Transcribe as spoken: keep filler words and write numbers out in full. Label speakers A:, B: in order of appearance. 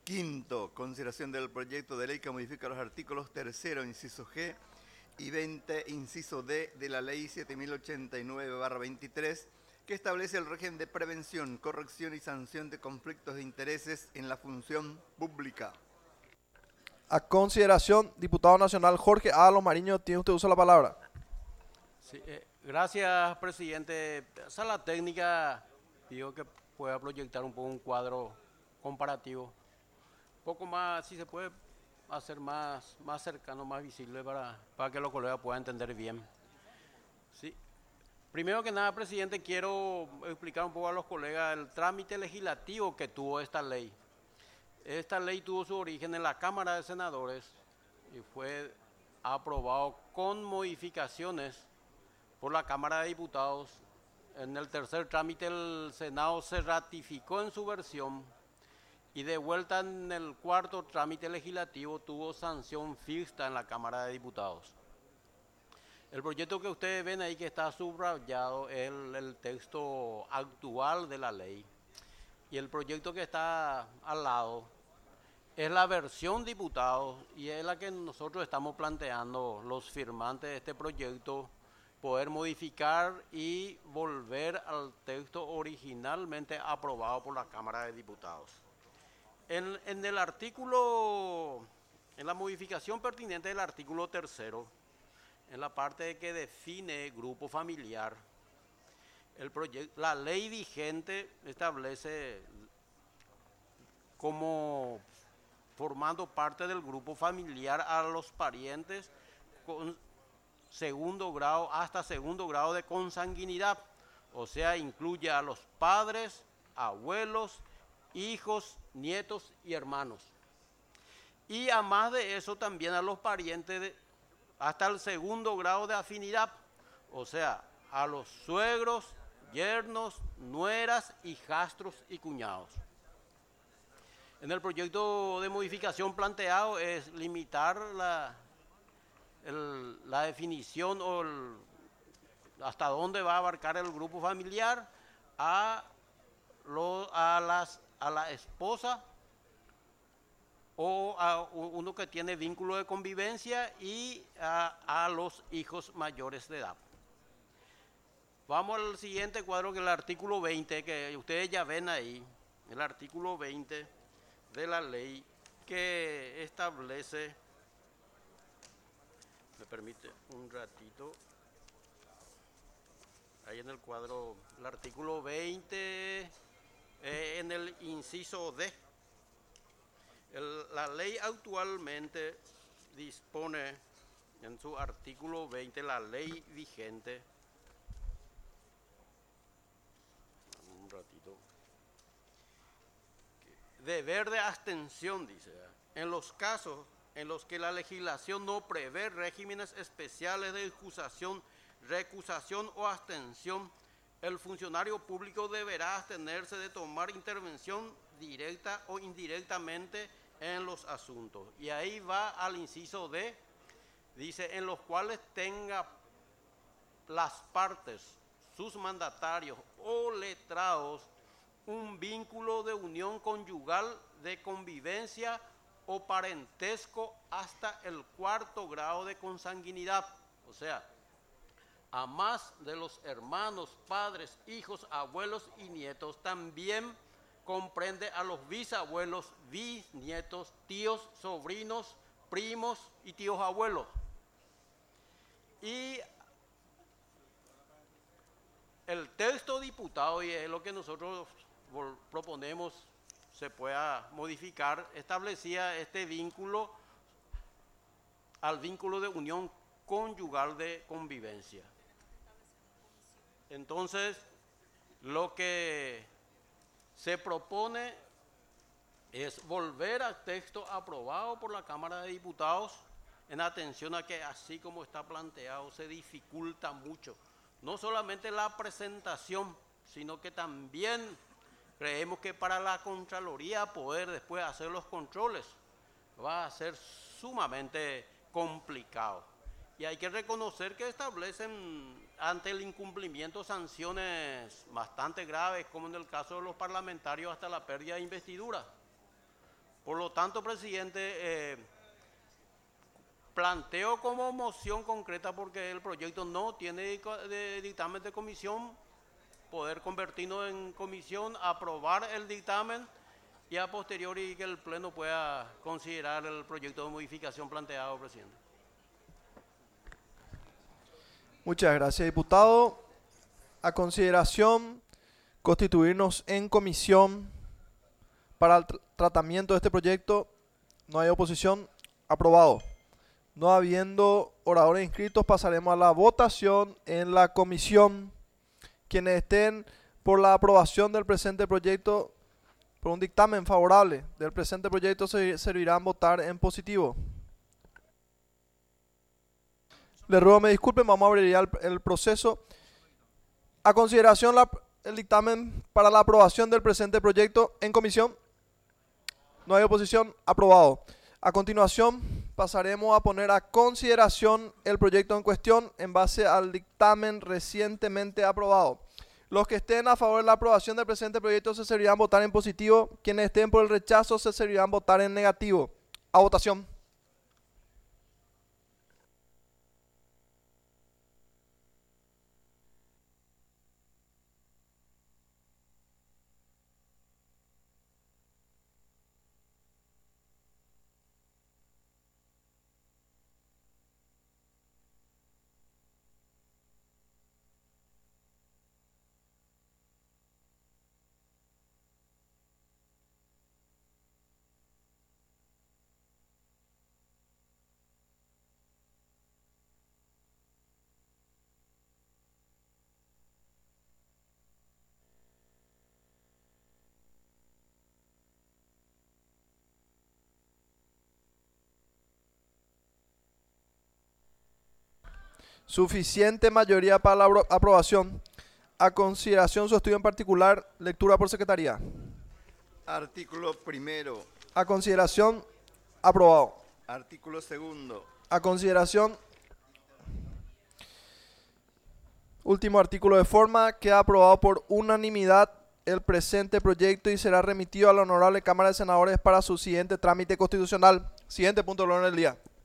A: Quinto, consideración del proyecto de ley que modifica los artículos tercero, inciso G, y veinte, inciso D, de la Ley siete mil ochenta y nueve barra veintitrés, que establece el régimen de prevención, corrección y sanción de conflictos de intereses en la función pública.
B: A consideración, diputado nacional Jorge Ábalos Mariño, tiene usted uso de la palabra.
C: Sí, eh, gracias, presidente. Sala técnica pidió que pueda proyectar un poco un cuadro comparativo. Un poco más, si se puede hacer más, más cercano, más visible para, para que los colegas puedan entender bien. Sí. Primero que nada, presidente, quiero explicar un poco a los colegas el trámite legislativo que tuvo esta ley. Esta ley tuvo su origen en la Cámara de Senadores y fue aprobado con modificaciones por la Cámara de Diputados. En el tercer trámite el Senado se ratificó en su versión y de vuelta en el cuarto trámite legislativo tuvo sanción fija en la Cámara de Diputados. El proyecto que ustedes ven ahí que está subrayado es el, el texto actual de la ley y el proyecto que está al lado es la versión diputados y es la que nosotros estamos planteando, los firmantes de este proyecto, poder modificar y volver al texto originalmente aprobado por la Cámara de Diputados. En, en el artículo, en la modificación pertinente del artículo tercero, en la parte que define grupo familiar, el proyecto, la ley vigente establece como formando parte del grupo familiar a los parientes con segundo grado hasta segundo grado de consanguinidad, o sea, incluye a los padres, abuelos, hijos, nietos y hermanos. Y además de eso también a los parientes de, hasta el segundo grado de afinidad, o sea, a los suegros, yernos, nueras, hijastros y cuñados. En el proyecto de modificación planteado es limitar la, el, la definición o el, hasta dónde va a abarcar el grupo familiar a, lo, a, las, a la esposa o a uno que tiene vínculo de convivencia y a, a los hijos mayores de edad. Vamos al siguiente cuadro, que es el artículo veinte, que ustedes ya ven ahí, el artículo veinte de la ley que establece, me permite un ratito, ahí en el cuadro, el artículo veinte, eh, en el inciso D. El, la ley actualmente dispone en su artículo veinte, la ley vigente, un ratito, deber de abstención, dice, en los casos en los que la legislación no prevé regímenes especiales de excusación, recusación o abstención, el funcionario público deberá abstenerse de tomar intervención directa o indirectamente en los asuntos. Y ahí va al inciso D, dice, en los cuales tenga las partes, sus mandatarios o letrados, un vínculo de unión conyugal, de convivencia o parentesco hasta el cuarto grado de consanguinidad. O sea, a más de los hermanos, padres, hijos, abuelos y nietos, también comprende a los bisabuelos, bisnietos, tíos, sobrinos, primos y tíos abuelos. Y el texto diputado, y es lo que nosotros proponemos se pueda modificar, establecía este vínculo al vínculo de unión conyugal de convivencia. Entonces, lo que se propone es volver al texto aprobado por la Cámara de Diputados, en atención a que así como está planteado se dificulta mucho, no solamente la presentación, sino que también creemos que para la Contraloría poder después hacer los controles va a ser sumamente complicado. Y hay que reconocer que establecen ante el incumplimiento sanciones bastante graves, como en el caso de los parlamentarios hasta la pérdida de investidura, Por lo tanto, presidente, eh, planteo como moción concreta, porque el proyecto no tiene de dictamen de comisión, poder convertirnos en comisión, aprobar el dictamen y a posteriori que el Pleno pueda considerar el proyecto de modificación planteado, presidente.
B: Muchas gracias, diputado. A consideración, constituirnos en comisión para el tr- tratamiento de este proyecto. No hay oposición. Aprobado. No habiendo oradores inscritos, pasaremos a la votación en la comisión. Quienes estén por la aprobación del presente proyecto, por un dictamen favorable del presente proyecto, se servirán votar en positivo. Les ruego me disculpen, vamos a abreviar el, el proceso. A consideración la, el dictamen para la aprobación del presente proyecto en comisión. No hay oposición. Aprobado. A continuación pasaremos a poner a consideración el proyecto en cuestión en base al dictamen recientemente aprobado. Los que estén a favor de la aprobación del presente proyecto se servirán votar en positivo. Quienes estén por el rechazo se servirán votar en negativo. A votación. Suficiente mayoría para la apro- aprobación. A consideración su estudio en particular, lectura por secretaría.
A: Artículo primero.
B: A consideración, aprobado.
A: Artículo segundo.
B: A consideración, último artículo de forma, queda aprobado por unanimidad el presente proyecto y será remitido a la Honorable Cámara de Senadores para su siguiente trámite constitucional. Siguiente punto del orden del día.